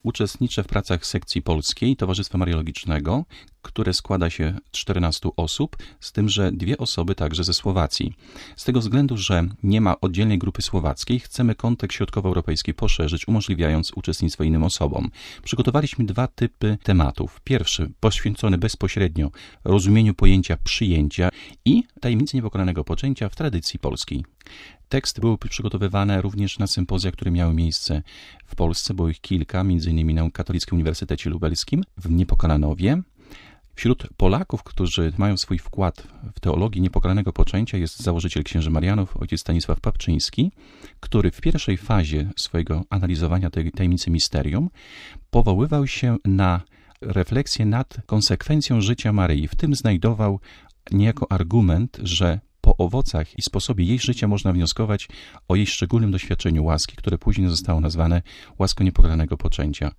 Uczestniczę w pracach sekcji polskiej Towarzystwa Mariologicznego, które składa się z 14 osób, z tym, że 2 osoby także ze Słowacji. Z tego względu, że nie ma oddzielnej grupy słowackiej, chcemy kontekst środkowoeuropejski poszerzyć, umożliwiając uczestnictwo innym osobom. Przygotowaliśmy 2 typy tematów. Pierwszy poświęcony bezpośrednio rozumieniu pojęcia przyjęcia i tajemnicy niepokalanego poczęcia w tradycji polskiej. Teksty były przygotowywane również na sympozjach, które miały miejsce w Polsce, było ich kilka, m.in. na Katolickim Uniwersytecie Lubelskim, w Niepokalanowie. Wśród Polaków, którzy mają swój wkład w teologię niepokalanego poczęcia, jest założyciel księży Marianów, ojciec Stanisław Papczyński, który w pierwszej fazie swojego analizowania tej tajemnicy misterium powoływał się na refleksję nad konsekwencją życia Maryi. W tym znajdował niejako argument, że po owocach i sposobie jej życia można wnioskować o jej szczególnym doświadczeniu łaski, które później zostało nazwane łaską niepokalanego poczęcia.